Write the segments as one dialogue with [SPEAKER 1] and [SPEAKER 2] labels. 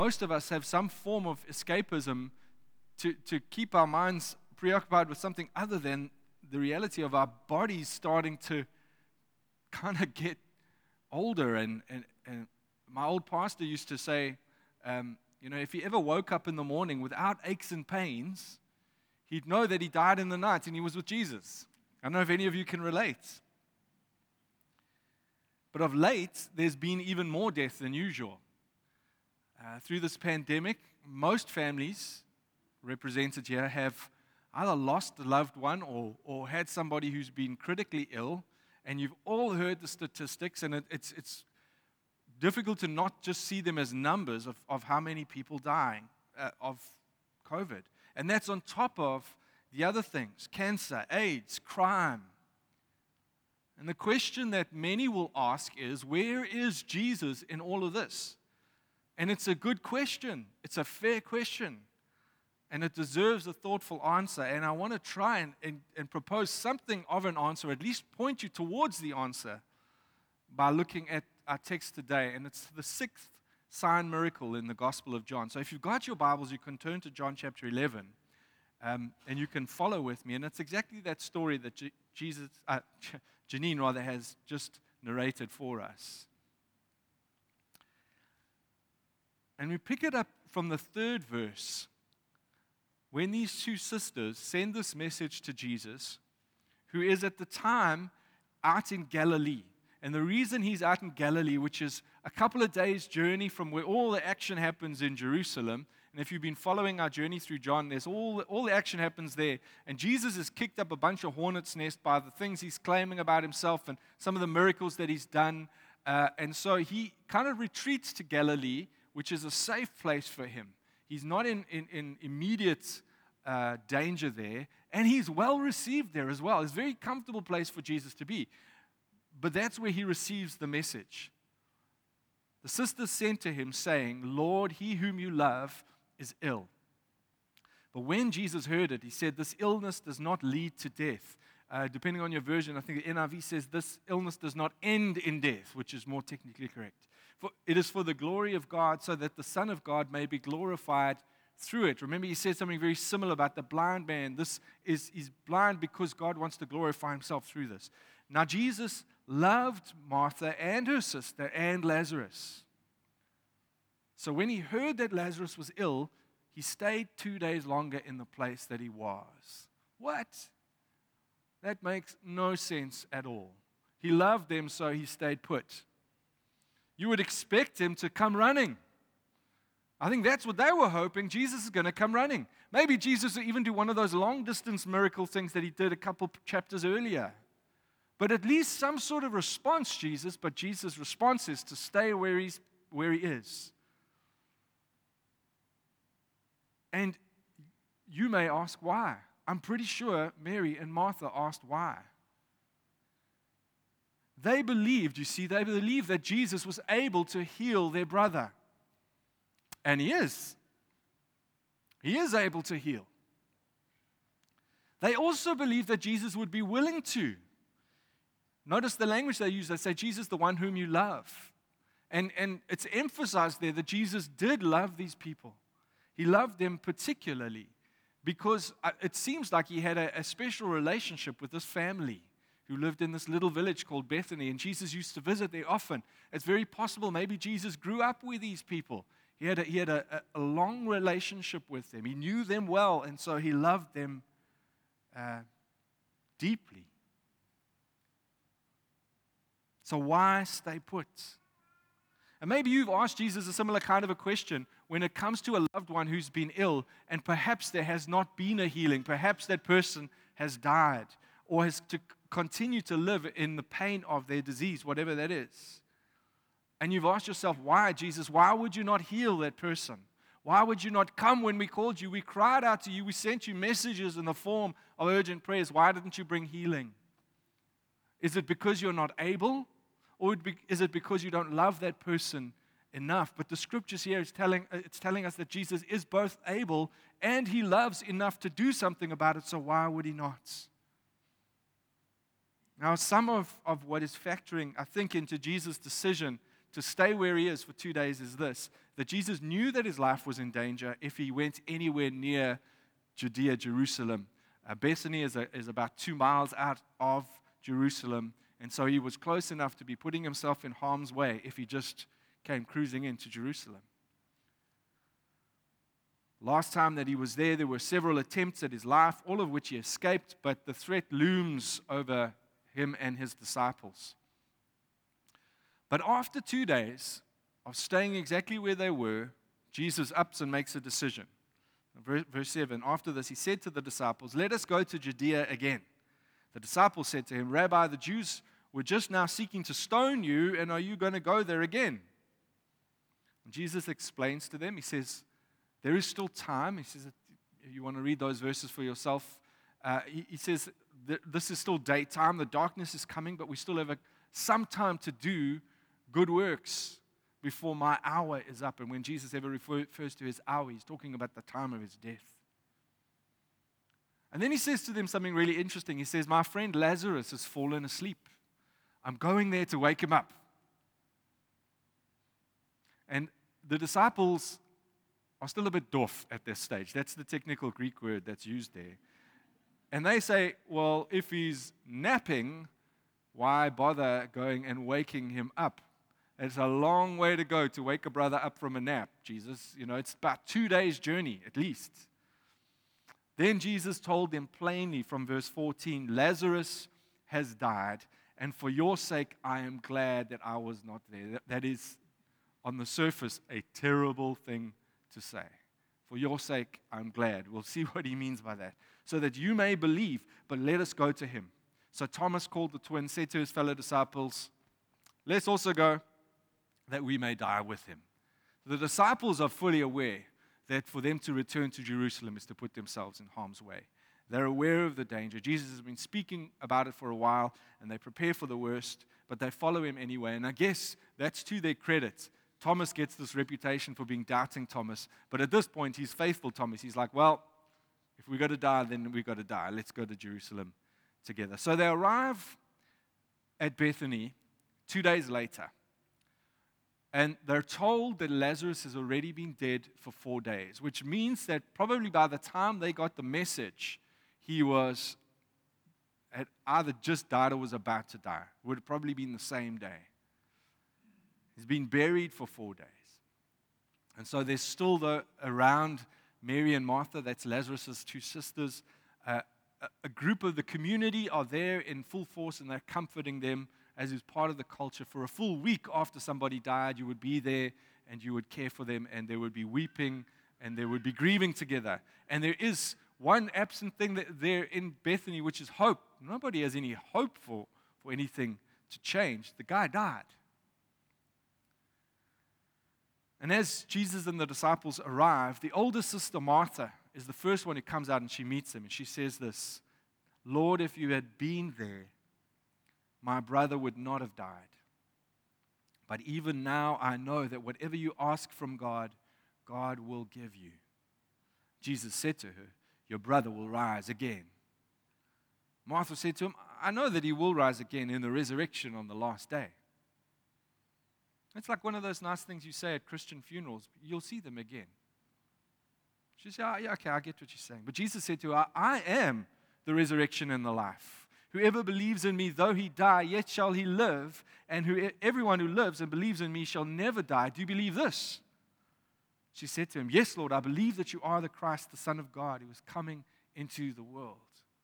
[SPEAKER 1] Most of us have some form of escapism to keep our minds preoccupied with something other than the reality of our bodies starting to kind of get older. And my old pastor used to say, if he ever woke up in the morning without aches and pains, he'd know that he died in the night and he was with Jesus. I don't know if any of you can relate. But of late, there's been even more death than usual. Through this pandemic, most families represented here have either lost a loved one or had somebody who's been critically ill, and you've all heard the statistics, and it's difficult to not just see them as numbers of how many people dying of COVID. And that's on top of the other things, cancer, AIDS, crime. And the question that many will ask is, where is Jesus in all of this? And it's a good question. It's a fair question. And it deserves a thoughtful answer. And I want to try and propose something of an answer, at least point you towards the answer, by looking at our text today. And it's the 6th sign miracle in the Gospel of John. So if you've got your Bibles, you can turn to John chapter 11. And you can follow with me. And it's exactly that story that Janine has just narrated for us. And we pick it up from the 3rd verse, when these two sisters send this message to Jesus, who is at the time out in Galilee. And the reason he's out in Galilee, which is a couple of days' journey from where all the action happens in Jerusalem, and if you've been following our journey through John, there's all the action happens there. And Jesus has kicked up a bunch of hornets' nest by the things he's claiming about himself and some of the miracles that he's done. And so he kind of retreats to Galilee, which is a safe place for him. He's not in immediate danger there, and he's well received there as well. It's a very comfortable place for Jesus to be. But that's where he receives the message. The sisters sent to him, saying, "Lord, he whom you love is ill." But when Jesus heard it, he said, "This illness does not lead to death." Depending on your version, I think the NIV says, "This illness does not end in death," which is more technically correct. For it is for the glory of God, so that the Son of God may be glorified through it. Remember, he said something very similar about the blind man. He's blind because God wants to glorify himself through this. Now, Jesus loved Martha and her sister and Lazarus. So when he heard that Lazarus was ill, he stayed 2 days longer in the place that he was. What? That makes no sense at all. He loved them, so he stayed put. You would expect him to come running. I think that's what they were hoping. Jesus is going to come running. Maybe Jesus will even do one of those long-distance miracle things that he did a couple chapters earlier. But at least some sort of response, Jesus. But Jesus' response is to stay where he is. And you may ask why. I'm pretty sure Mary and Martha asked why. They believed that Jesus was able to heal their brother. And he is. He is able to heal. They also believed that Jesus would be willing to. Notice the language they use. They say, "Jesus, the one whom you love." And it's emphasized there that Jesus did love these people. He loved them particularly because it seems like he had a special relationship with this family who lived in this little village called Bethany, and Jesus used to visit there often. It's very possible maybe Jesus grew up with these people. He had a long relationship with them. He knew them well, and so he loved them deeply. So why stay put? And maybe you've asked Jesus a similar kind of a question when it comes to a loved one who's been ill, and perhaps there has not been a healing. Perhaps that person has died or has to continue to live in the pain of their disease, whatever that is. And you've asked yourself, why, Jesus? Why would you not heal that person? Why would you not come when we called you? We cried out to you. We sent you messages in the form of urgent prayers. Why didn't you bring healing? Is it because you're not able? Or is it because you don't love that person enough? But the scriptures here is telling us that Jesus is both able and he loves enough to do something about it. So why would he not? Now, some of what is factoring, I think, into Jesus' decision to stay where he is for 2 days is this. that Jesus knew that his life was in danger if he went anywhere near Judea, Jerusalem. Bethany is about 2 miles out of Jerusalem, and so he was close enough to be putting himself in harm's way if he just came cruising into Jerusalem. Last time that he was there were several attempts at his life, all of which he escaped, but the threat looms over him and his disciples. But after 2 days of staying exactly where they were, Jesus ups and makes a decision. Verse 7, after this, he said to the disciples, "Let us go to Judea again." The disciples said to him, "Rabbi, the Jews were just now seeking to stone you, and are you going to go there again?" And Jesus explains to them, he says, there is still time. He says, if you want to read those verses for yourself, he says, this is still daytime, the darkness is coming, but we still have some time to do good works before my hour is up. And when Jesus ever refers to his hour, he's talking about the time of his death. And then he says to them something really interesting. He says, "My friend Lazarus has fallen asleep. I'm going there to wake him up." And the disciples are still a bit doof at this stage. That's the technical Greek word that's used there. And they say, well, if he's napping, why bother going and waking him up? It's a long way to go to wake a brother up from a nap, Jesus. It's about 2 days' journey at least. Then Jesus told them plainly from verse 14, "Lazarus has died, and for your sake I am glad that I was not there." That is, on the surface, a terrible thing to say. For your sake, I'm glad. We'll see what he means by that. So that you may believe, but let us go to him. So Thomas, called the twin, said to his fellow disciples, "Let's also go, that we may die with him." The disciples are fully aware that for them to return to Jerusalem is to put themselves in harm's way. They're aware of the danger. Jesus has been speaking about it for a while, and they prepare for the worst, but they follow him anyway. And I guess that's to their credit. Thomas gets this reputation for being doubting Thomas, but at this point, he's faithful Thomas. He's like, well, if we've got to die, then we've got to die. Let's go to Jerusalem together. So they arrive at Bethany 2 days later, and they're told that Lazarus has already been dead for 4 days, which means that probably by the time they got the message, he had either just died or was about to die. It would have probably been the same day. He's been buried for 4 days. And so there's still, around Mary and Martha, that's Lazarus' 2 sisters, a group of the community are there in full force, and they're comforting them as is part of the culture. For a full week after somebody died, you would be there, and you would care for them, and there would be weeping, and there would be grieving together. And there is one absent thing there in Bethany, which is hope. Nobody has any hope for anything to change. The guy died. And as Jesus and the disciples arrive, the older sister Martha is the first one who comes out, and she meets him. And she says this, "Lord, if you had been there, my brother would not have died. But even now I know that whatever you ask from God, God will give you." Jesus said to her, "Your brother will rise again." Martha said to him, "I know that he will rise again in the resurrection on the last day." It's like one of those nice things you say at Christian funerals. You'll see them again. She said, "Oh, yeah, okay, I get what you're saying." But Jesus said to her, "I am the resurrection and the life. Whoever believes in me, though he die, yet shall he live. And everyone who lives and believes in me shall never die. Do you believe this?" She said to him, "Yes, Lord, I believe that you are the Christ, the Son of God, who is coming into the world."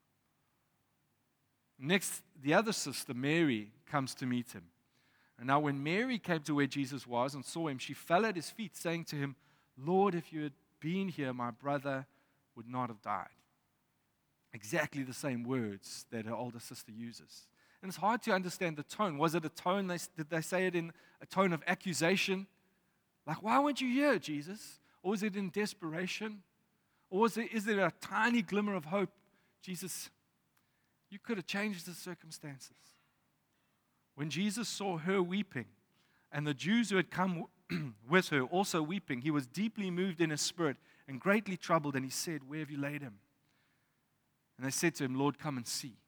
[SPEAKER 1] Next, the other sister, Mary, comes to meet him. And now when Mary came to where Jesus was and saw him, she fell at his feet, saying to him, "Lord, if you had been here, my brother would not have died." Exactly the same words that her older sister uses. And it's hard to understand the tone. Was it a tone, did they say it in a tone of accusation? Like, why weren't you here, Jesus? Or was it in desperation? Or is there a tiny glimmer of hope? Jesus, you could have changed the circumstances. When Jesus saw her weeping, and the Jews who had come with her also weeping, he was deeply moved in his spirit and greatly troubled, and he said, "Where have you laid him?" And they said to him, "Lord, come and see."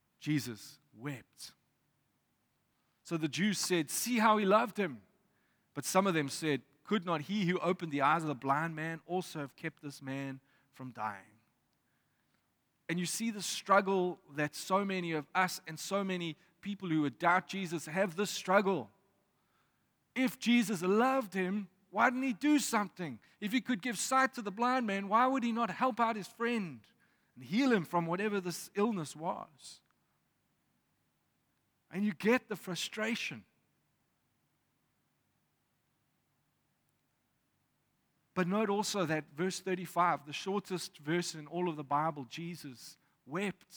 [SPEAKER 1] Jesus wept. So the Jews said, "See how he loved him." But some of them said, could not he who opened the eyes of the blind man also have kept this man from dying? And you see the struggle that so many of us and so many people who would doubt Jesus have this struggle. If Jesus loved him, why didn't he do something? If he could give sight to the blind man, why would he not help out his friend and heal him from whatever this illness was? And you get the frustration. But note also that verse 35, the shortest verse in all of the Bible, Jesus wept.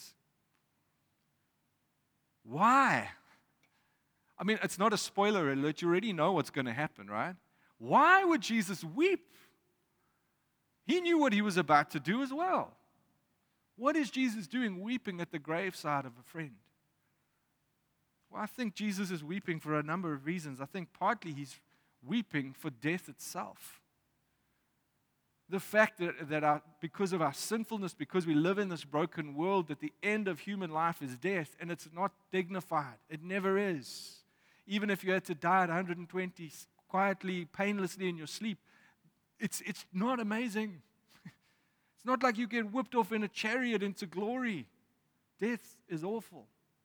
[SPEAKER 1] Why? I mean, it's not a spoiler alert. You already know what's going to happen, right? Why would Jesus weep? He knew what he was about to do as well. What is Jesus doing weeping at the graveside of a friend? Well, I think Jesus is weeping for a number of reasons. I think partly he's weeping for death itself. The fact that because of our sinfulness, because we live in this broken world, that the end of human life is death, and it's not dignified. It never is. Even if you had to die at 120 quietly, painlessly in your sleep, it's not amazing. It's not like you get whipped off in a chariot into glory. Death is awful.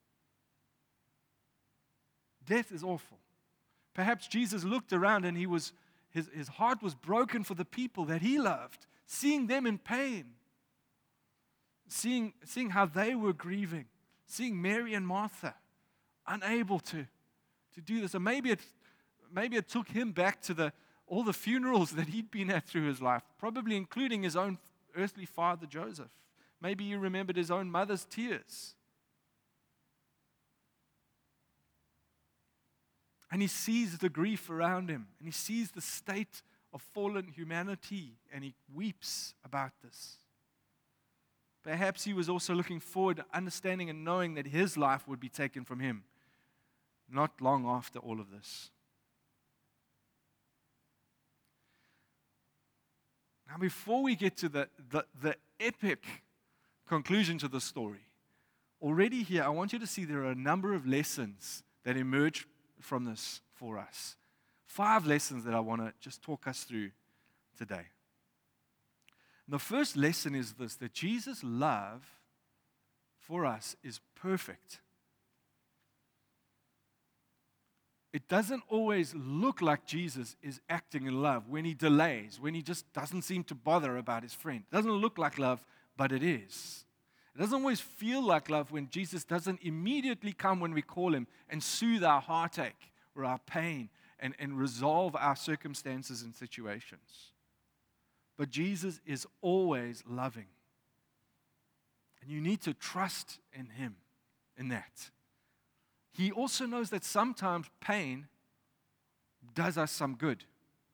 [SPEAKER 1] Death is awful. Perhaps Jesus looked around and his heart was broken for the people that he loved, seeing them in pain, seeing how they were grieving, seeing Mary and Martha unable to do this. And maybe it took him back to all the funerals that he'd been at through his life, probably including his own earthly father, Joseph. Maybe he remembered his own mother's tears. And he sees the grief around him, and he sees the state of fallen humanity, and he weeps about this. Perhaps he was also looking forward to understanding and knowing that his life would be taken from him not long after all of this. Now, before we get to the epic conclusion to the story, already here I want you to see there are a number of lessons that emerge from this for us. 5 lessons that I want to just talk us through today. And the first lesson is this, that Jesus' love for us is perfect. It doesn't always look like Jesus is acting in love when he delays, when he just doesn't seem to bother about his friend. It doesn't look like love, but it is. It doesn't always feel like love when Jesus doesn't immediately come when we call him and soothe our heartache or our pain and resolve our circumstances and situations. But Jesus is always loving. And you need to trust in him in that. He also knows that sometimes pain does us some good.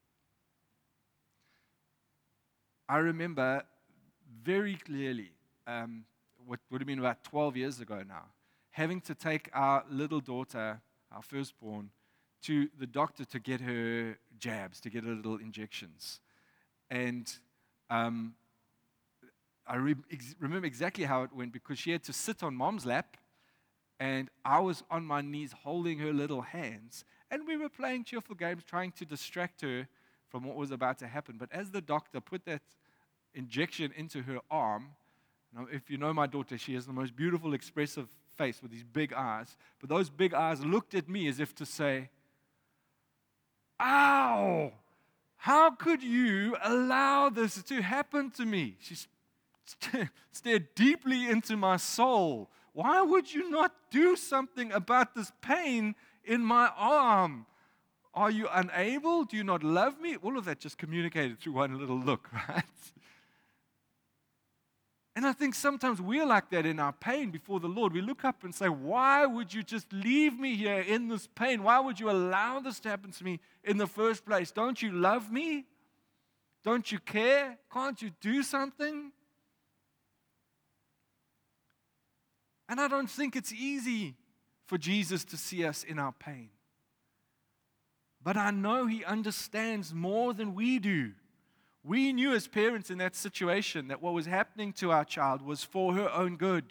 [SPEAKER 1] I remember very clearly, what would have been about 12 years ago now, having to take our little daughter, our firstborn, to the doctor to get her jabs, to get her little injections. And I remember exactly how it went because she had to sit on mom's lap, and I was on my knees holding her little hands, and we were playing cheerful games, trying to distract her from what was about to happen. But as the doctor put that injection into her arm, now, if you know my daughter, she has the most beautiful, expressive face with these big eyes. But those big eyes looked at me as if to say, "Ow! How could you allow this to happen to me?" She stared deeply into my soul. Why would you not do something about this pain in my arm? Are you unable? Do you not love me? All of that just communicated through one little look, right? And I think sometimes we're like that in our pain before the Lord. We look up and say, why would you just leave me here in this pain? Why would you allow this to happen to me in the first place? Don't you love me? Don't you care? Can't you do something? And I don't think it's easy for Jesus to see us in our pain. But I know he understands more than we do. We knew as parents in that situation that what was happening to our child was for her own good.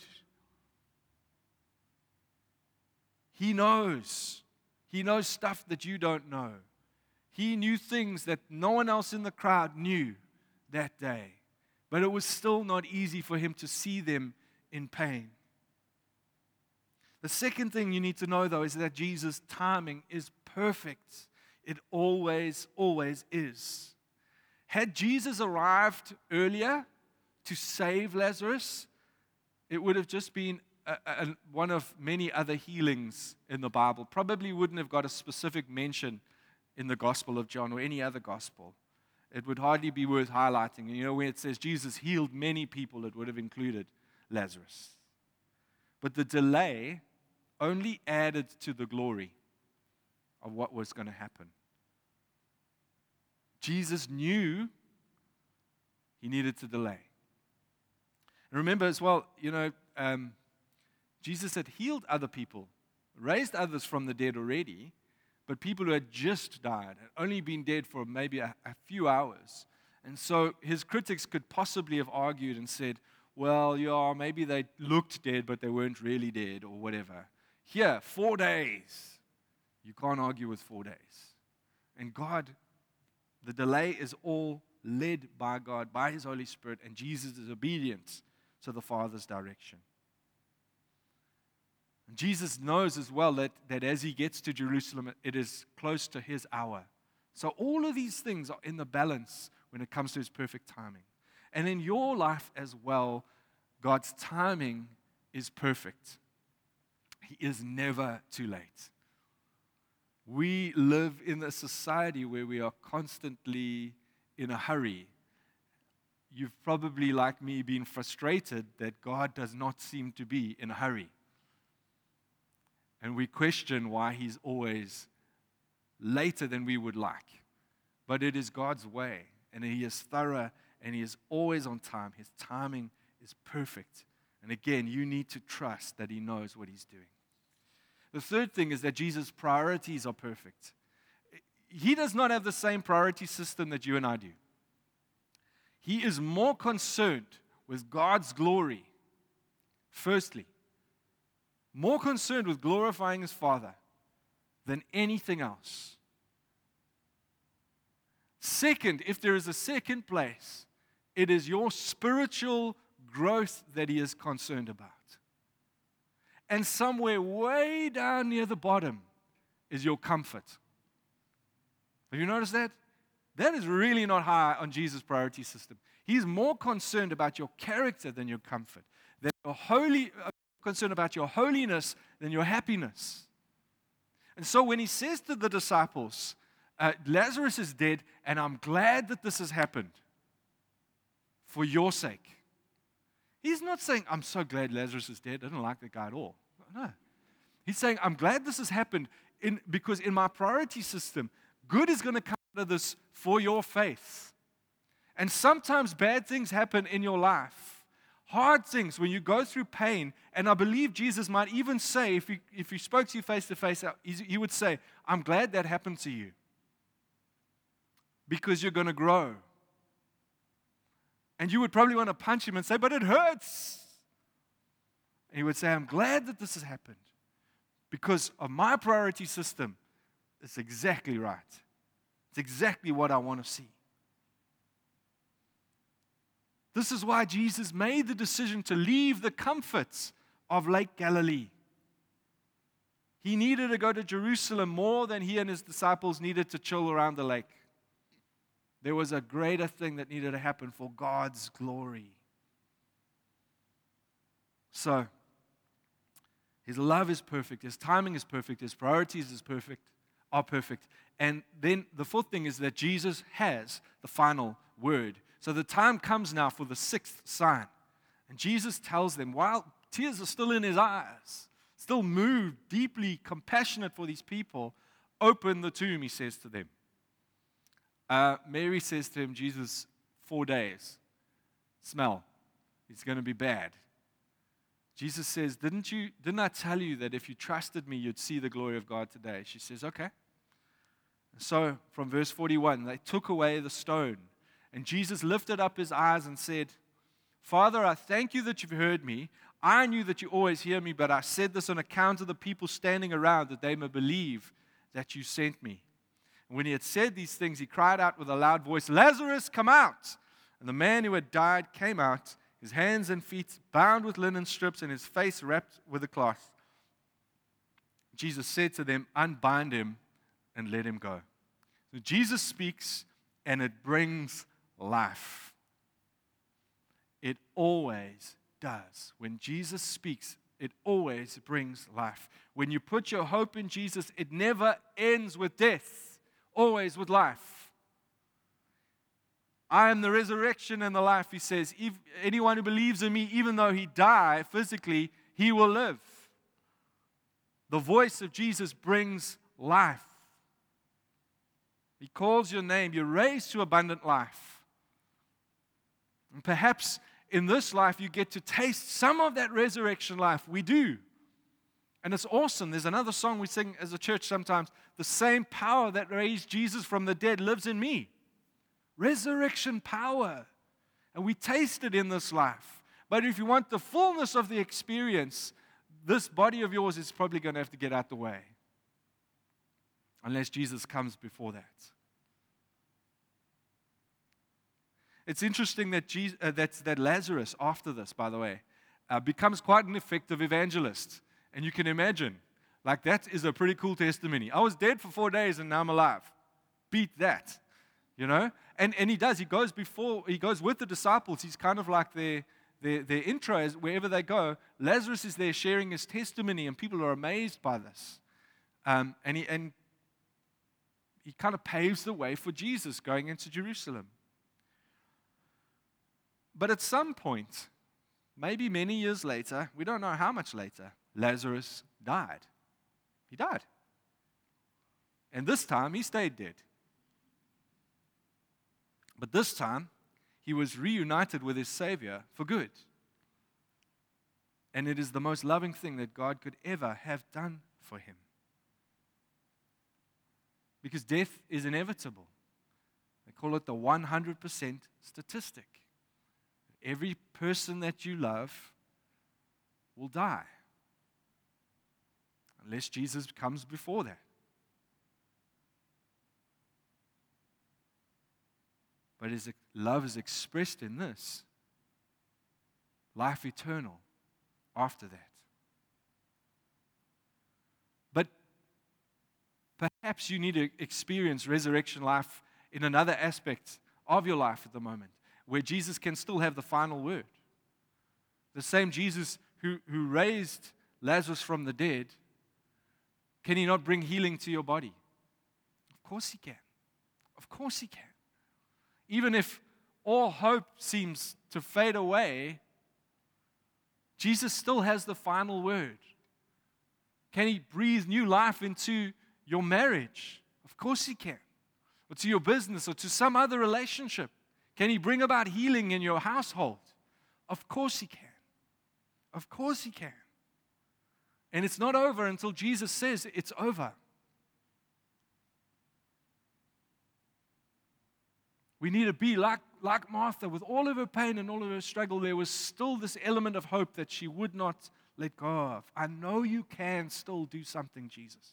[SPEAKER 1] He knows. He knows stuff that you don't know. He knew things that no one else in the crowd knew that day. But it was still not easy for him to see them in pain. The second thing you need to know, though, is that Jesus' timing is perfect. It always, always is. Had Jesus arrived earlier to save Lazarus, it would have just been one of many other healings in the Bible. Probably wouldn't have got a specific mention in the Gospel of John or any other gospel. It would hardly be worth highlighting. You know, when it says Jesus healed many people, it would have included Lazarus. But the delay only added to the glory of what was going to happen. Jesus knew he needed to delay. And remember as well, Jesus had healed other people, raised others from the dead already, but people who had just died, had only been dead for maybe a few hours. And so his critics could possibly have argued and said, well, yeah, maybe they looked dead, but they weren't really dead or whatever. Here, 4 days. You can't argue with 4 days. And God, the delay is all led by God, by His Holy Spirit, and Jesus is obedient to the Father's direction. And Jesus knows as well that as He gets to Jerusalem, it is close to His hour. So all of these things are in the balance when it comes to His perfect timing. And in your life as well, God's timing is perfect. He is never too late. We live in a society where we are constantly in a hurry. You've probably, like me, been frustrated that God does not seem to be in a hurry. And we question why He's always later than we would like. But it is God's way, and He is thorough, and He is always on time. His timing is perfect. And again, you need to trust that He knows what He's doing. The third thing is that Jesus' priorities are perfect. He does not have the same priority system that you and I do. He is more concerned with God's glory, firstly, more concerned with glorifying His Father than anything else. Second, if there is a second place, it is your spiritual growth that He is concerned about. And somewhere way down near the bottom is your comfort. Have you noticed that? That is really not high on Jesus' priority system. He's more concerned about your character than your comfort. That you're concerned about your holiness than your happiness. And so when He says to the disciples, Lazarus is dead, and I'm glad that this has happened for your sake. He's not saying, I'm so glad Lazarus is dead. I don't like that guy at all. No. He's saying, I'm glad this has happened because in my priority system, good is going to come out of this for your faith. And sometimes bad things happen in your life. Hard things when you go through pain. And I believe Jesus might even say, if he spoke to you face to face, he would say, I'm glad that happened to you. Because you're going to grow. And you would probably want to punch him and say, but it hurts. And he would say, I'm glad that this has happened. Because of my priority system, it's exactly right. It's exactly what I want to see. This is why Jesus made the decision to leave the comforts of Lake Galilee. He needed to go to Jerusalem more than he and his disciples needed to chill around the lake. There was a greater thing that needed to happen for God's glory. So, His love is perfect, His timing is perfect, His priorities are perfect. And then the fourth thing is that Jesus has the final word. So the time comes now for the sixth sign. And Jesus tells them, while tears are still in His eyes, still moved, deeply compassionate for these people, open the tomb, He says to them. Mary says to him, Jesus, 4 days. Smell. It's going to be bad. Jesus says, didn't I tell you that if you trusted me, you'd see the glory of God today? She says, okay. So from verse 41, they took away the stone. And Jesus lifted up His eyes and said, Father, I thank you that you've heard me. I knew that you always hear me, but I said this on account of the people standing around, that they may believe that you sent me. And when he had said these things, he cried out with a loud voice, "Lazarus, come out!" And the man who had died came out, his hands and feet bound with linen strips and his face wrapped with a cloth. Jesus said to them, "Unbind him and let him go." So Jesus speaks, and it brings life. It always does. When Jesus speaks, it always brings life. When you put your hope in Jesus, it never ends with death, always with life. I am the resurrection and the life, he says. If anyone who believes in me, even though he die physically, he will live. The voice of Jesus brings life. He calls your name. You're raised to abundant life. And perhaps in this life, you get to taste some of that resurrection life. We do. And it's awesome. There's another song we sing as a church sometimes. The same power that raised Jesus from the dead lives in me. Resurrection power. And we taste it in this life. But if you want the fullness of the experience, this body of yours is probably going to have to get out the way. Unless Jesus comes before that. It's interesting that Lazarus, after this, by the way, becomes quite an effective evangelist. And you can imagine, like that is a pretty cool testimony. I was dead for 4 days and now I'm alive. Beat that, you know? And he does. He goes with the disciples. He's kind of like their intro is wherever they go. Lazarus is there sharing his testimony, and people are amazed by this. And he kind of paves the way for Jesus going into Jerusalem. But at some point, maybe many years later, we don't know how much later, Lazarus died. He died. And this time, he stayed dead. But this time, he was reunited with his Savior for good. And it is the most loving thing that God could ever have done for him. Because death is inevitable. They call it the 100% statistic. Every person that you love will die. Unless Jesus comes before that. But his love is expressed in this. Life eternal after that. But perhaps you need to experience resurrection life in another aspect of your life at the moment, where Jesus can still have the final word. The same Jesus who raised Lazarus from the dead, can he not bring healing to your body? Of course he can. Of course he can. Even if all hope seems to fade away, Jesus still has the final word. Can he breathe new life into your marriage? Of course he can. Or to your business or to some other relationship. Can he bring about healing in your household? Of course he can. Of course he can. And it's not over until Jesus says it's over. We need to be like Martha. With all of her pain and all of her struggle, there was still this element of hope that she would not let go of. I know you can still do something, Jesus.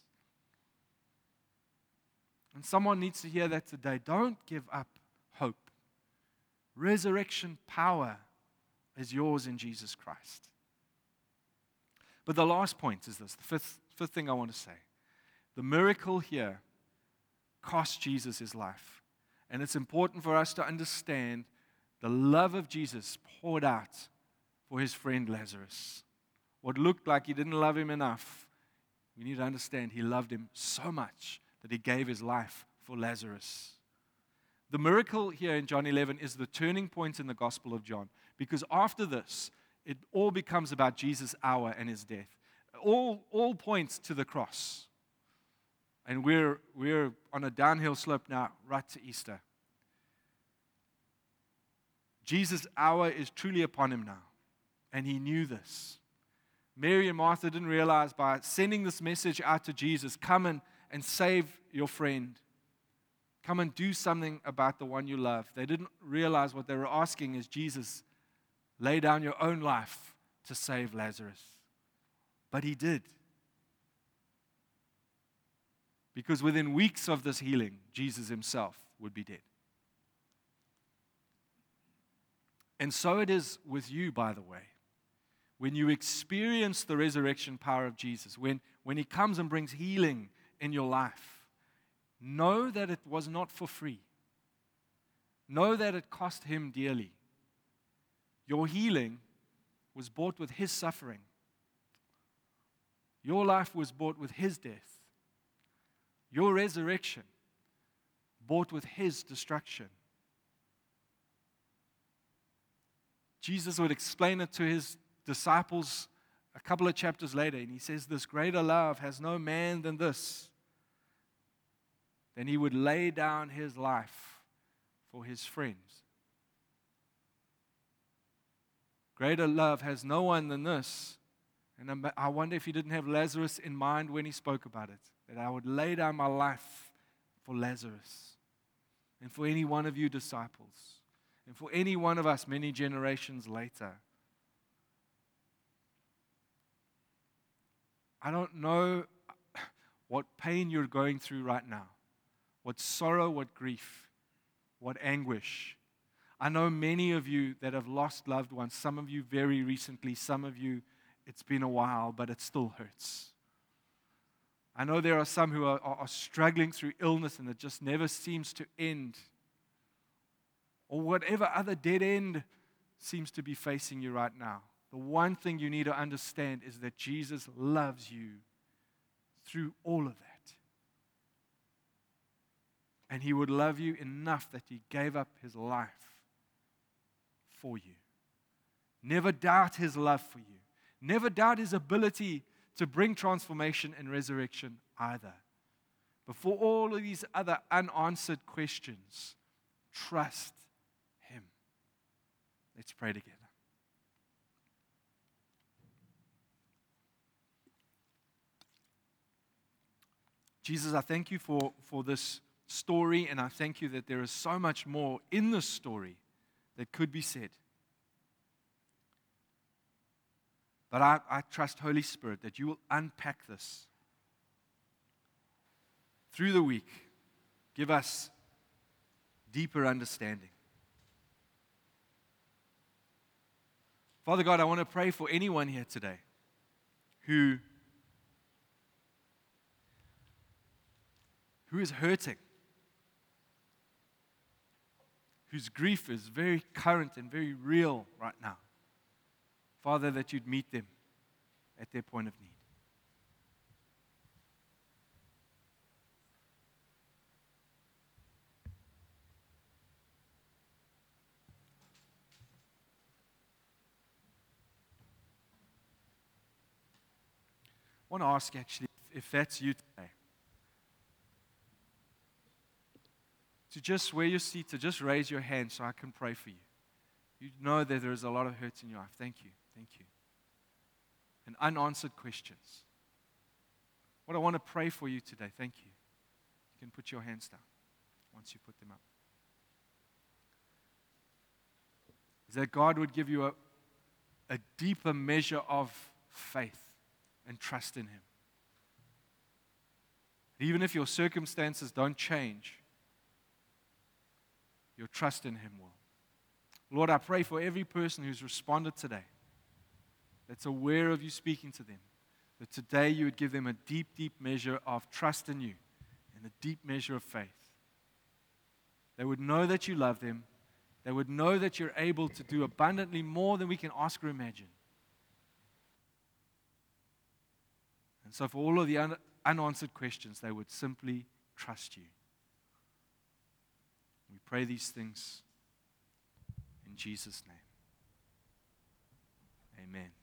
[SPEAKER 1] And someone needs to hear that today. Don't give up hope. Resurrection power is yours in Jesus Christ. But the last point is this, the fifth thing I want to say. The miracle here cost Jesus his life. And it's important for us to understand the love of Jesus poured out for his friend Lazarus. What looked like he didn't love him enough, we need to understand he loved him so much that he gave his life for Lazarus. The miracle here in John 11 is the turning point in the Gospel of John. Because after this, it all becomes about Jesus' hour and his death. All points to the cross. And we're on a downhill slope now, right to Easter. Jesus' hour is truly upon him now. And he knew this. Mary and Martha didn't realize by sending this message out to Jesus, come and save your friend. Come and do something about the one you love. They didn't realize what they were asking is, Jesus, lay down your own life to save Lazarus. But he did. Because within weeks of this healing, Jesus himself would be dead. And so it is with you, by the way. When you experience the resurrection power of Jesus, when he comes and brings healing in your life, know that it was not for free. Know that it cost him dearly. Your healing was bought with his suffering. Your life was bought with his death. Your resurrection bought with his destruction. Jesus would explain it to his disciples a couple of chapters later, and he says, "This greater love has no man than this, then he would lay down his life for his friends." Greater love has no one than this. And I wonder if he didn't have Lazarus in mind when he spoke about it, that I would lay down my life for Lazarus and for any one of you disciples and for any one of us many generations later. I don't know what pain you're going through right now, what sorrow, what grief, what anguish. I know many of you that have lost loved ones, some of you very recently, some of you it's been a while, but it still hurts. I know there are some who are struggling through illness and it just never seems to end. Or whatever other dead end seems to be facing you right now. The one thing you need to understand is that Jesus loves you through all of that. And he would love you enough that he gave up his life for you. Never doubt his love for you. Never doubt his ability to bring transformation and resurrection either. But for all of these other unanswered questions, trust him. Let's pray together. Jesus, I thank you for this story, and I thank you that there is so much more in this story that could be said. But I trust, Holy Spirit, that you will unpack this through the week. Give us deeper understanding. Father God, I want to pray for anyone here today who is hurting, whose grief is very current and very real right now. Father, that you'd meet them at their point of need. I want to ask actually if that's you today. To just where you're seated, just raise your hand so I can pray for you. You know that there is a lot of hurt in your life. Thank you. Thank you. And unanswered questions. What I want to pray for you today, thank you. You can put your hands down once you put them up. Is that God would give you a deeper measure of faith and trust in him. Even if your circumstances don't change, your trust in him will. Lord, I pray for every person who's responded today, that's aware of you speaking to them, that today you would give them a deep, deep measure of trust in you and a deep measure of faith. They would know that you love them. They would know that you're able to do abundantly more than we can ask or imagine. And so for all of the unanswered questions, they would simply trust you. We pray these things in Jesus' name. Amen.